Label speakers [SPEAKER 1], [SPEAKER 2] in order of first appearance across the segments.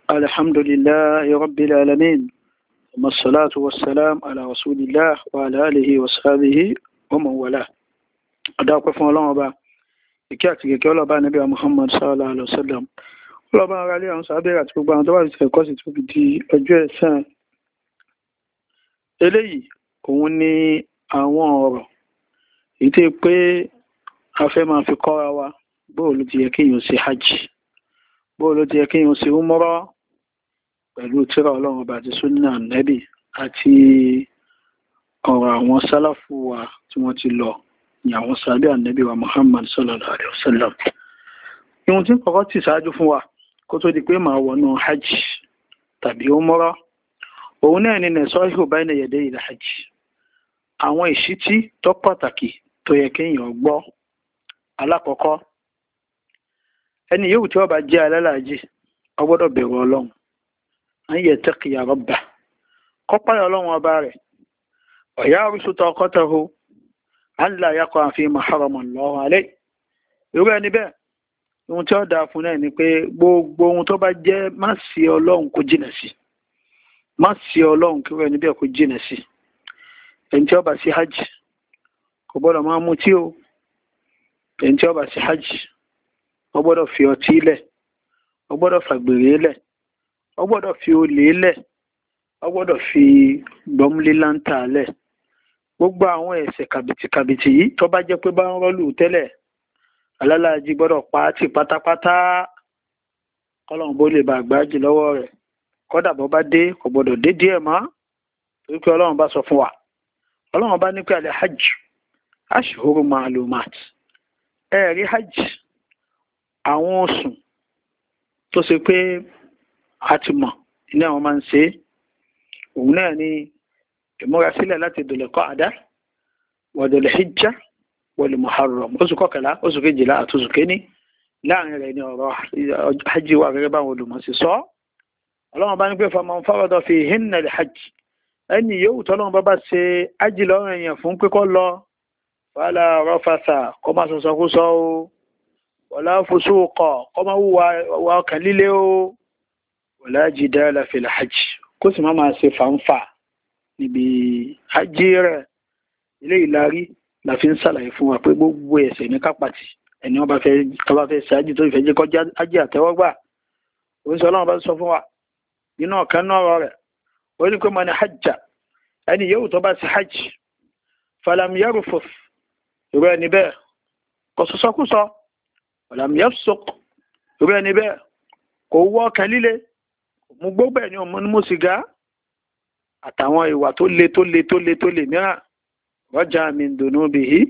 [SPEAKER 1] الحمد لله رب العالمين ثم الصلاة والسلام على رسول الله وعلى آله وصحبه ومن والاه. أدعوك فún Ọlọ́run Ọba ìkẹ́ àti ìkẹ́ ọlọ́ba Ànábì Muhammad sallallahu alaihi wasallam ọlọ́ba ara lé àwọn sàábẹ̀ àti gbogbo àwọn tó bá ti ẹ̀kọ́ sí tó fi di ọjọ́ ẹ̀san. Eléyìí òun ni àwọn ọ̀rọ̀ èyí tí pé a fẹ́ máa fi kọ́ra wa bóò ló ti yẹ kéèyàn ṣe hajj, bóò ló ti yẹ kéèyàn ṣe umrah pẹ̀lú tírà Ọlọ́run Ọba àti súnnà Ànábì àti ọ̀rọ̀ àwọn sálàfù wa tí wọ́n ti lọ ní àwọn sàábẹ̀ Ànábì wa Muhammad sallallahu alaihi wasallam. Ihun tí kọ́kọ́ ti ṣáájú fún wa kó tó di pé màá wọnú hajj tàbí umrah òun náà ni nẹ̀sọ́hìhù bayna yaday il hajj, àwọn ìṣítí tó pàtàkì tó yẹ kéèyàn gbọ́. Alákọ̀ọ́kọ́, ẹni yóò tí ó bá jẹ́ alálàájì ó gbọ́dọ̀ bẹ̀rù Ọlọ́run, an yattaqiya rabbah, kó páyà Ọlọ́run ọba rẹ̀, wa yahrisu taqatahu an la yaqa fi ma harama Allahu alayhi. Irú ẹni bẹ́ẹ̀ ohun tí ó dáa fún náà ni pé gbogbo ohun tó bá jẹ́ má sí Ọlọ́run kó jìnà sí, má sí Ọlọ́run kí irú ẹni bẹ́ẹ̀ kó jìnà sí. Ẹni tí ó bá sí hajj kò gbọ́dọ̀ máa mutí o, ẹni tí ó bá sí hajj ó gbọ́dọ̀ fi ọtí lẹ̀, ó gbọ́dọ̀ fàgbèrè lẹ̀, ó gbọ́dọ̀ fi olè lẹ̀, ó gbọ́dọ̀ fi gbọ́múlélántà lẹ̀. Gbogbo àwọn ẹ̀ṣẹ̀ kàbìtìkàbìtì yìí tó bá jẹ́ pé bá ń rọ́lù tẹ́lẹ̀, alálàájì gbọ́dọ̀ pa á tì pátápátá kọ́lọ́run bó lè bá àgbájì lọ́wọ́ rẹ̀. Kódà bó bá dé kò gbọ́dọ̀ dé díẹ̀ mọ́, torí pé Ọlọ́run bá sọ fún wa, Ọlọ́run bá ní pé àlẹ́ hajj ashhuru ma'lumat, ẹ̀rí hajj àwọn oṣù tó ṣe pé a ti mọ̀ ní àwọn máa ń ṣe, òun náà ni ìmúrasílẹ̀ láti Dhul Qa'dah wa Dhul Hijjah wal Muharram, oṣù kọkànlá, oṣù kejìlá àti oṣù kéní. Láàrin rẹ̀ ni ọ̀rọ̀ hajj wà gẹ́gẹ́ báwọn olùmọ̀ sí sọ. Ọlọ́run bá ní pé faman farada fihinna al-hajj, ẹni yóò tọ́lọ́run bá ṣe hajj lọ́rùn èèyàn fún pé kó lọ, fala rafatha, kó má sọ̀sọ̀ kú sọ o, wala fusuqa, kó má wùwà ọkàn líle o, wala jidala fil hajj, kó sì má máa ṣe fàǹfà níbi hajj rẹ̀. Ilé ìlarí la fi ń ṣàlàyé fún wa pé gbogbo ẹ̀ṣẹ̀ ní kápátì ẹni wọ́n bá fẹ́ ṣe hajj tó ìfẹ́ jẹ́ kọjá hajj àtẹ́wọ́gbà. Oríṣi Ọlọ́run bá sọ fún wa nínú ọ̀kan náà ọ̀rọ̀ rẹ̀, ó ní pé man hajja, ẹni yóò tó bá ṣe hajj falam yarfuth, irú ẹni bẹ́ẹ̀ kò sọ̀sọ́kúsọ, walam yafsuq, irú ẹni bẹ́ẹ̀ kò wọ́ ọkàn líle, mú gbogbo ẹni ọmọ ní mú sìgá àtàwọn ìwà tó le mìíràn, raja min dunubihi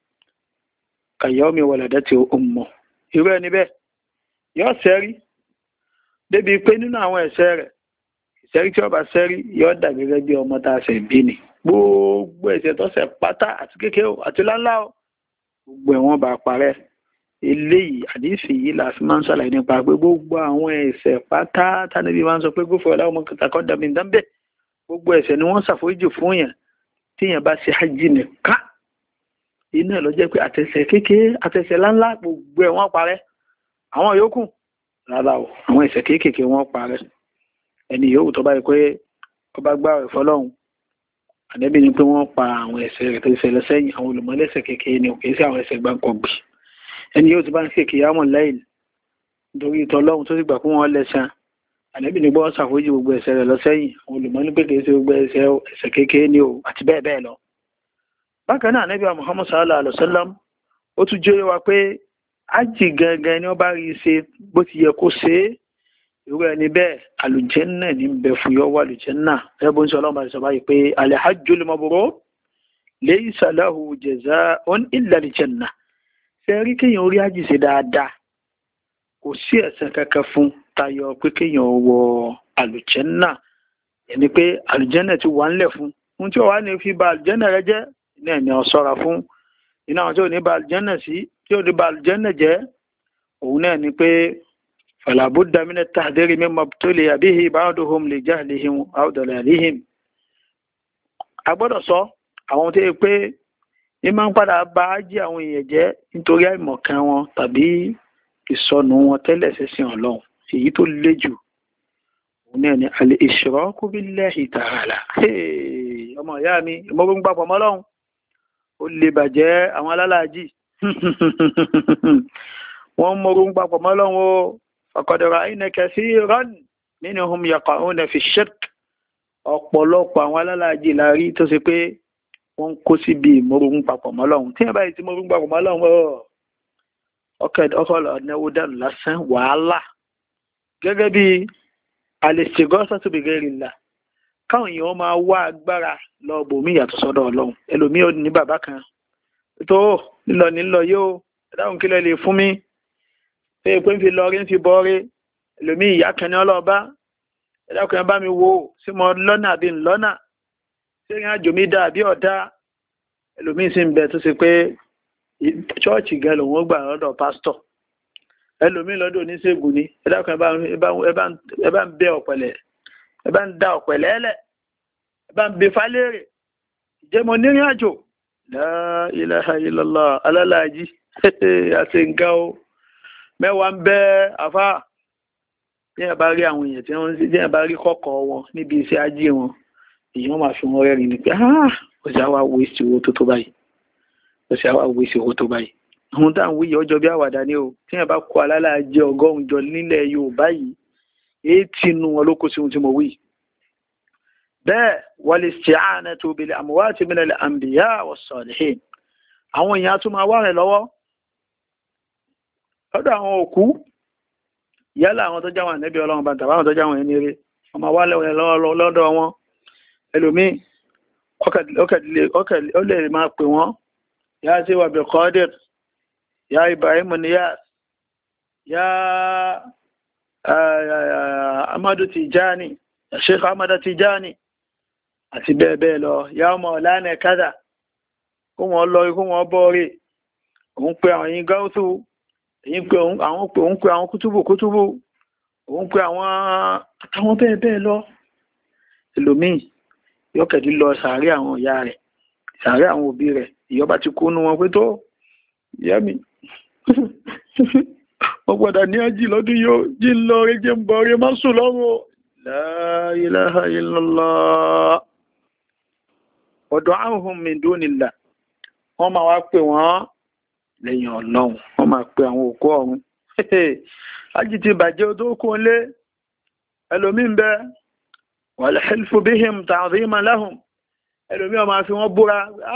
[SPEAKER 1] kayawmi waladati ummuh, irú ẹni bẹ́ẹ̀ yóò sẹ́rí débi pé nínú àwọn ẹ̀ṣẹ̀ rẹ̀, ìṣẹ́rí tí ó bá sẹ́rí yóò dà gẹ́gẹ́ bí ọmọ tá a ṣẹ̀ bí ni. Gbogbo ẹ̀ṣẹ̀ tó ṣẹ̀ pátá àti kékeré àti láńlá o, gbogbo ẹ̀wọ̀n bá parẹ́. Eléyìí àdífì yìí la fi máa ń ṣàlàyé nípa pé gbogbo àwọn ẹ̀ṣẹ̀ pátá tánibí máa ń sọ pé gbófin ọ̀la ọmọ kìtàkọ́ dàbí dáńbẹ́, gbogbo ẹ̀ṣẹ̀ ni wọ́n ṣàforíjì fún yẹn tíyẹn bá ṣe hajj nìkan. Iná ẹ̀ lọ jẹ́ pé àtẹ̀ṣẹ̀ kékeré àtẹ̀ṣẹ̀ láńlá gbogbo ẹ̀wọ̀n parẹ́, àwọn yòókù rárá o, àwọn ẹ̀ṣẹ̀ kéékèèké wọ́n parẹ́. Ẹni yòówù tó bá yẹ pé ó bá gbààwẹ̀ fọ́lọ́run, Ànábì ní pé wọ́n pa àwọn ẹ̀ṣẹ̀ rẹ̀ tó ṣẹlẹ̀ sẹ́yìn, àwọn olùmọ̀lẹ́ṣẹ̀ kékeré ni kì í sí àwọn ẹ̀ṣẹ̀ gbáǹkọ̀gbì. Ẹni yóò ti bá ń ṣe kìyàmù láìl nítorí ìtọ́lọ́run tó sì gbà fún wọn lẹ́san, Ànábì ní gbọ́ ṣàforíjì gbogbo ẹ̀ṣẹ̀ rẹ̀ lọ sẹ́yìn, àwọn olùmọ̀ ní pé kì í ṣe gbogbo ẹ̀ṣẹ̀ kékeré ni o, àti bẹ́ẹ̀ bẹ́ẹ̀ lọ. Bákan náà Ànábì Muhammad sallallahu alaihi wasallam ó tún jẹ́ wa pé ájì gangan ni wọ́n bá rí ṣe bó ti yẹ kó ṣe é, irú ẹni bẹ́ẹ̀ àlùjẹ́nnà ní bẹ fún yọ wà àlùjẹ́nnà. Ẹbùn sọ Ọlọ́run bá sọ báyìí pé al-hajjul mabrur laysa lahu jazaa'un illa al-jannah, ṣe rí kéèyàn orí ájì ṣe dáadáa kò sí ẹ̀san kankan fún tayọ pé kéèyàn wọ àlùjẹ́nnà. ẹni pé àlùjẹ́nnà ti wà ńlẹ̀ fún ohun tí ó wà ní fi ba àlùjẹ́nnà rẹ jẹ́, iná ẹ̀ni ọ̀ṣọ́ra fún iná àwọn tí ò ní ba àlùjẹ́nnà sí, tí ò ní ba àlùjẹ́nnà jẹ́. Òun náà ni pé fala budda min at-tahdhiri mimma ibtuliya bihi ba'duhum li jahlihim aw dalalihim. A gbọ́dọ̀ sọ àwọn tó yẹ pé ní máa ń padà bá ájí àwọn èèyàn jẹ́ nítorí àìmọ̀kan wọn tàbí ìsọnù wọn tẹ́lẹ̀ sẹ́sìn Ọlọ́run. Èyí tó le jù òun náà ni al-ishraku billahi ta'ala. Ọmọ ìyá mi ìmọ̀rún papọ̀ mọ́ Ọlọ́run ó lè bàjẹ́ àwọn alálàájì wọ́n mọ̀rún papọ̀ mọ́ Ọlọ́run ó faqad ra'ayna kathiran minhum yaqa'una fi shirk. Ọ̀pọ̀lọpọ̀ àwọn alálàájì la rí tó ṣe pé wọ́n ń kó síbi ìmọ̀rún papọ̀ mọ́ Ọlọ́run. Tí ẹ báyìí ti mọ̀rún papọ̀ mọ́ Ọlọ́run ọkọ̀ ọ̀nàwó dànù lásán wàhálà gẹ́gẹ́ bí al-istighasatu bi ghayrillah. Káwọn èèyàn máa wá agbára lọ bòmí ìyàtọ̀ sọ́dọ̀ Ọlọ́run. Ẹlòmíì ò ní bàbá kan tó nílọ yóò ẹ̀dáhùn kílẹ̀ lè fún mi pé ń fi lọ rí ń fi bọ́ rí. Ẹlòmíì ìyá kan ní ọlọ́ọ̀bá ẹ̀dáhùn ẹ bá mi wo sí mo lọ́nà àbí ńlọ́nà ṣé ìrìn àjò mi dá àbí ọ̀dá. Ẹlòmíì sì ń bẹ tó ṣe pé ṣọ́ọ̀ṣì gan lòun ó gbà lọ́dọ̀ pásítọ̀. Ẹlòmíì lọ́dọ̀ oníṣègùn ni ẹ̀dáhùn ẹ bá ń bẹ ọ̀pẹ̀lẹ̀ ẹ bá ń da ọ̀pẹ̀lẹ̀ ẹlẹ̀ ẹ bá ń bẹ falẹ́rẹ̀ ìjẹ́ mo nírìn àjò. La ilaha illallah alálàájì àti nǹkan o mẹ́wàá ń bẹ àfá. Bí ẹ bá rí àwọn èèyàn tí wọ́n bí ẹ bá rí kọ́kọ́ wọn níbi iṣẹ́ ajé wọn èèyàn máa fi wọn rẹ́rìn ní pé ọjà wa wo ìsì owó tó báyìí ọjà wa wo ìsì owó tó báyìí. Àwọn táwọn wíyẹ ọjọ́ bí àwàdà ni o tí ẹ bá kó alálàájì 100 jọ nílẹ̀ Yorùbá yìí 80 nínú wọn ló kó sí ohun tí mo wí. Bẹ́ẹ̀ wal-isti'anatu bil amwati min al-anbiya was-salihin. Àwọn èèyàn tún máa wá rẹ̀ lọ́wọ́ lọ́dọ̀ àwọn òkú yálà àwọn tó jáwọn ànábì Ọlọ́run bá tàbí àwọn tó jáwọn ẹni rere wọ́n máa wá lọ́wọ́ lọ́dọ̀ wọn. Ẹlòmíì ó lè máa pè wọ́n yá sí wàbí Qadir yá Ibrahim Niyas yá Amadu Tijani Sheikh Ahmad Tijani àti bẹ́ẹ̀ bẹ́ẹ̀ lọ yá ọmọ ọ̀lànà kádà kó wọ́n lọ kó wọ́n bọ́ọ̀rẹ́ òun pé àwọn yìí gáúsù òun pé àwọn kútùbù òun pé àwọn àtàwọn bẹ́ẹ̀ bẹ́ẹ̀ lọ. Ẹlòmíì yọ́kẹ̀dí lọ sàárẹ̀ àwọn ìyá rẹ̀ sàárẹ̀ àwọn òbí rẹ̀ ìyọba ti kú nú wọn pé tó ìyá mi wọ́n gbọ́dọ̀ ní ájì lọ́dún yóò jí ń lọ rí jẹ́ ń bọ̀ rí má sùn lọ́rùn. La ilaha illallah wad'uhum min dunillah. Wọ́n máa wá pè wọ́n lẹ́yìn Ọlọ́run wọ́n máa pè àwọn òkú ọ̀run. Ájì ti bàjẹ́ tó kún lé. Ẹlòmíì ń bẹ wal hilfu bihim ta'ziman lahum. Ẹlòmíì ó máa fi wọ́n búra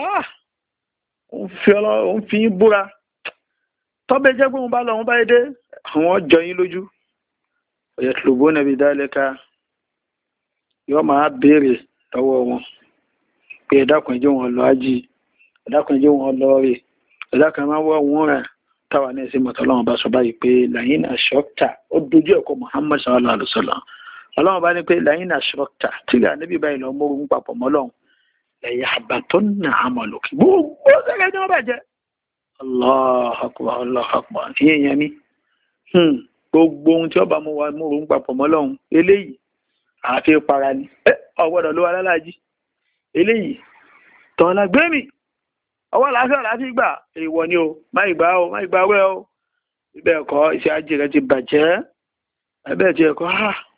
[SPEAKER 1] òun fi yín búra tọ́bẹ̀ jẹ́ pé wọ́n bá lọ wọ́n bá dé àwọn jọ yín lójú. yatlubuna bidhalika yóò máa béèrè lọ́wọ́ wọn pé ẹ̀dákun ẹ jẹ́ wọn lọ ájì ẹ̀dákun ẹ jẹ́ wọn lọ rè ẹ̀dákun máa wọ́ wọn rẹ̀ táwa ní ẹ̀sìn mọ̀tọ́ Ọlọ́run bá sọ báyìí pé la'in ashrakta ó dojú ẹ̀kọ́ Muhammad sallallahu alaihi wasallam. Ọlọ́run bá ní pé la'in ashrakta tí ìlà níbi báyìí lọ mórún papọ̀ mọ́lọ́run layahbatanna 'amaluka gbogbo ṣẹ́gẹ́ ní wọ́n bàjẹ́. Allahu akbar Allahu akbar ìyẹn mi gbogbo ohun tí ọba mú wa mórún papọ̀ mọ́lọ́run eléyìí àfi para ni ọgbọ́dọ̀ ló wà lálàájí eléyìí tọ́lá gbẹ́mì ọwọ́ láfẹ́ láti gbà èèwọ̀ ni o má ìgbà wẹ́ o ibẹ̀ ẹ̀kọ́ iṣẹ́ ajé rẹ ti bàjẹ́ ẹbẹ̀ ti ẹ̀kọ́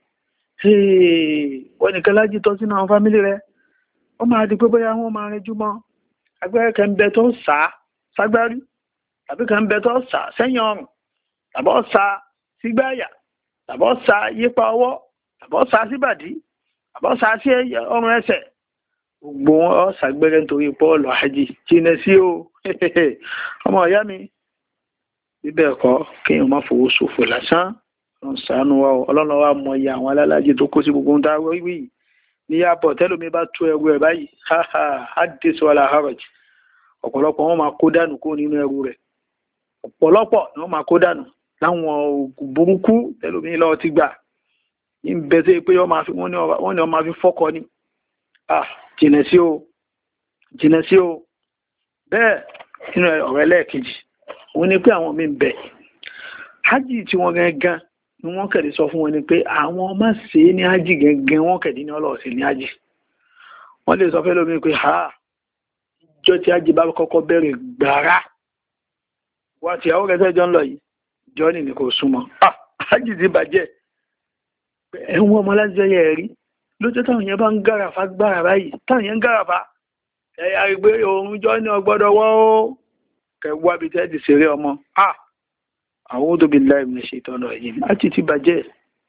[SPEAKER 1] wọ́n nìkan lájí tọ́ sínú àwọn fámílì rẹ ó máa di pé bóyá wọ́n máa rẹjú mọ́ agbẹ́rẹ́ kan bẹ tó sá ságbárí tàbí kan bẹ tó sá sẹ́yìn ọrùn tàbọ́ sá sígbáyà tàbọ́ sá yípa ọwọ́ tàbọ́ sá síbàdí tàbọ́ sá sí ọrùn ẹsẹ̀ gbogbo wọn ṣàgbẹ́rẹ́ nítorí pọ́ọ̀lù àjì jìnà sí o ọmọ ìyá mi bíbẹ̀ ẹ̀kọ́ kéèyàn má fowó ṣòfò lásán lọ sàánú wa ọlọ́run wa mọ iye àwọn alálàájì tó kó sí gbogbo ń dáwọ́ ìwé yìí ní yàbọ̀ tẹ́lómi bá tó ẹrù ẹ̀ báyìí hadith wala haraj ọ̀pọ̀lọpọ̀ wọn máa kó dànù kó nínú ẹrù rẹ̀ ọ̀pọ̀lọpọ̀ ni wọ́n máa kó dànù láwọn oògùn burúkú tẹ́lómi lọ́wọ́ ti gbà ní bẹ́ẹ̀ pé wọ́n ní wọ́n máa fi fọ́kọ ni jìnà sí o bẹ́ẹ̀ nínú ọ̀rọ̀ ẹlẹ́ẹ̀kejì wọ́n ní pé àwọn míì bẹ̀ hajj tí wọ́n gangan ni wọ́n kẹ̀dí sọ fún wọn ni pé àwọn ọmọ ṣe ní hajj gangan wọ́n kẹ̀dí ní ọlọ́ọ̀sẹ̀ ní hajj wọ́n lè sọ fẹ́ lómi pé ìjọ tí hajj bá kọ́kọ́ bẹ̀rẹ̀ gbàrà wá tí àwọn kẹsẹ̀ jọ ń lọ yìí jọ ní kò súnmọ́ hajj ti bàjẹ́ pé ẹ̀wọ̀n ọmọ láti jẹ́ yẹ̀ rí lójọ́ táwọn yẹn bá ń gàràfà gbára báyìí táwọn yẹn ń gàràfà ẹ̀yà ìgbé òun jọ ní ọgbọ́dọ̀ wọ́ ó kẹwàá bí tẹ́ ti ṣeré ọmọ a'udhu billahi minash shaitani rajim ájì ti bàjẹ́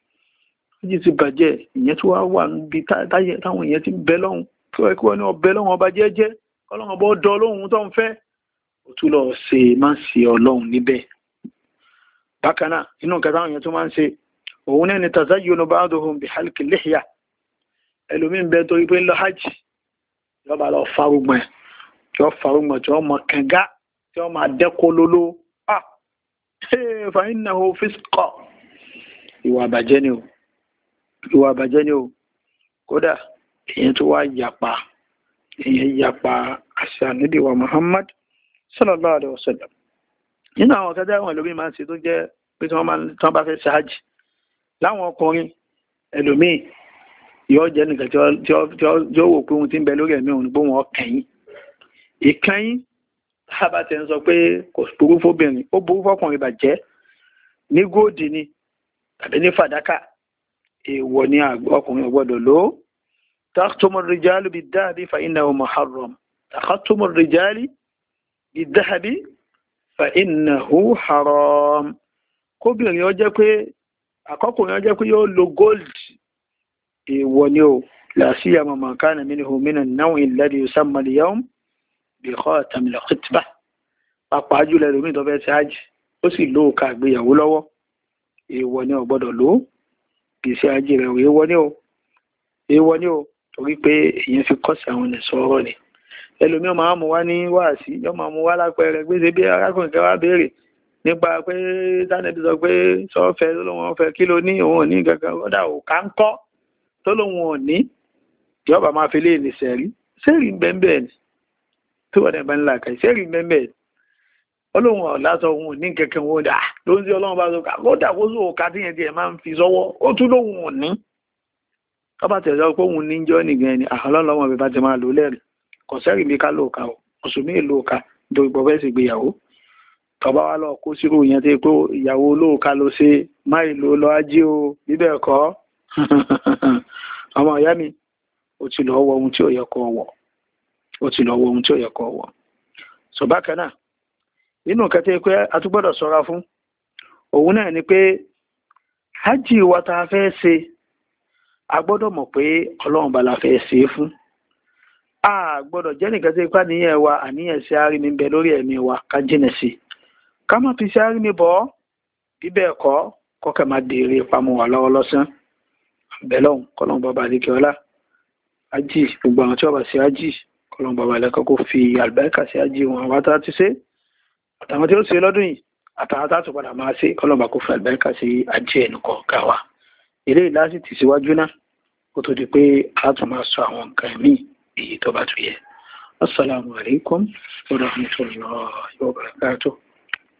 [SPEAKER 1] ìyẹn tó wá wà níbi táwọn èèyàn ti bẹ lọ́hùn kí wọ́n ní ọbẹ̀ lọ́hùn ọba jẹ́jẹ́ ọlọ́run ọba ọdọ lóhun tó ń fẹ́ ó tún lọ ṣe má ṣe ọlọ́run níbẹ̀. bákan náà inú nǹkan táwọn èèyàn tó máa ń ṣe òun náà ni tazayyunu ba'duhum bi halqi lihya ẹlòmíín bẹ torí pé ń lọ hajj yọba lọ farugbọ̀n tí ó farugbọ̀n tí ó mọ kànga tí ó máa dẹ́kọ̀ lóló fa innahu fisqa ìwà àbàjẹ́ ni o kódà èyàn tó wá yapa àṣà Ànábì wa Muhammad sallallahu alaihi wasallam nínú àwọn ọ̀kadà àwọn ẹlòmíín máa ń ṣe tó jẹ́ pé tí wọ́n bá fẹ́ ṣe hajj láwọn ọkùnrin ẹlòmíín yóò jẹ́ nìkan tí ó wò pé ohun tí ń bẹ lórí ẹ̀mí òun gbóhùn ọkẹ̀yìn ìkẹyìn tábàtẹ̀ ń sọ pé kò burú fóbìnrin ó burú fọkùnrin bàjẹ́ ní góòdì ni tàbí ní fàdákà èèwọ̀ ni ọkùnrin ọgbọ́dọ̀ ló takhtumu rijalu bid-dhahabi fa innahu muharram takhtumu rijali bid-dhahabi fa innahu haram kóbìnrin ó jẹ́ pé àkọ́kùnrin ó jẹ́ pé yóò lo gold èèwọ̀ ni ó la siyama man kana minhu min an-naw'i alladhi yusamma al-yawm bi khatam al-khitbah pàápàá jùlọ ẹlòmíì tó fẹ́ ṣe hajj ó sì lóòka àgbéyàwó lọ́wọ́ èèwọ̀ ni ó gbọ́dọ̀ lò gbèsè ajé rẹ̀ èèwọ̀ ni ó torí pé èyàn fi kọ́ sí àwọn ẹ̀sọ́ ọ̀rọ̀ ni ẹlòmíì máa mú wá ní wáàsí yóò máa mú wá lápẹẹrẹ gbèsè bí arákùnrin kan wá béèrè nípa pé tánẹ́bí sọ pé sọ́ọ̀fẹ́ tó lóun ọ̀fẹ́ kí ló ní òun ò ní gangan kódà òkà ń kọ́ tó lóun ò ní yọba máa fi lé ní sẹ́rí bẹ́ẹ̀ ni tí wọ́n dẹ̀ bá ń là kàí sẹ́rí bẹ́ẹ̀ ọlọ́run ọ̀lásọ òun ò ní kẹ̀kẹ́ wọn dà ló ń sí ọlọ́run bá sọ kódà kó sọ òkà tí yẹn tiẹ̀ máa ń fi sọ́wọ́ ó tún lóun ò ní ọba tẹ̀sọ́ pé òun ní jọ́ nìgan ni àhọlọ́lọ́wọ́ bíbá ti máa lò lẹ́rìí kò sẹ́rì mi ká lóòka o mùsùlùmí lóòka nítorí pọ̀ fẹ́ẹ́ sì gbéyàwó tọba wa lọ kó sírò yẹn tí pé ìyàwó lóòka ló ṣe máì ló lọ ají o bíbẹ̀ kọ́ ọmọ ìyá mi ó ti lọ wọ ohun tí ò yẹ kó wọ̀ sọ bákan náà nínú kẹtẹ pé a tún gbọ́dọ̀ ṣọ́ra fún òun náà ni pé hajj wa ta fẹ́ ṣe a gbọ́dọ̀ mọ̀ pé ọlọ́run bá la fẹ́ ṣe é fún a gbọ́dọ̀ jẹ́ nìkan tí ipá níyẹn wa àníyàn sí àárín mi bẹ lórí ẹ̀mí wa ká jìnà sí ká má fi sí àárín mi bọ́ bíbẹ̀ ẹ̀kọ́ kọ́kẹ́ máa dèrè ìpamọ́ wà lọ́wọ́ lọ́sán bẹ́lọ́hùn kọ́lọ́n bàbá àdékẹ́ ọlá ájì gbogbo àwọn tí wọ́n bá sí ájì kọ́lọ́n bàbá àlẹ́kọ́ kó fi àlùbáríkà sí ájì wọn àwọn tá ti ṣe àtàwọn tí ó ṣe lọ́dún yìí àtàwọn tá tó padà máa ṣe kọ́lọ́n bá kó fi àlùbáríkà sí ájì ẹnìkọ̀ káwa ilé ìlàsì tì síwájú náà kó tó di pé a tún máa sọ àwọn nǹkan míì èyí tó bá tún yẹ. Assalamu alaikum wa rahmatullahi wa barakatuh.